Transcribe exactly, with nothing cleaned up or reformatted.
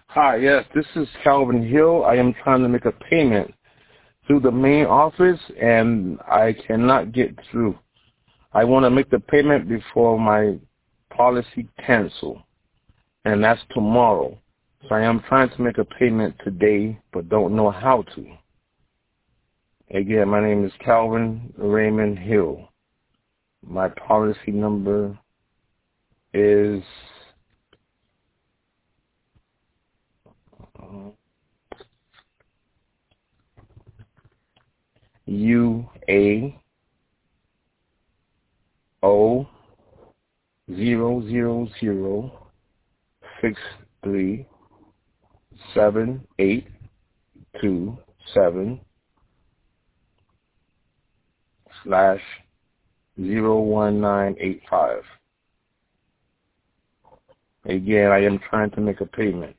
Hi, yes, this is Calvin Hill. I am trying to make a payment through the main office, and I cannot get through. I want to make the payment before my policy cancel, and that's tomorrow. So I am trying to make a payment today, but don't know how to. Again, my name is Calvin Raymond Hill. My policy number is U A O zero zero zero six three seven eight two seven slash zero one nine eight five. Again, I am trying to make a payment.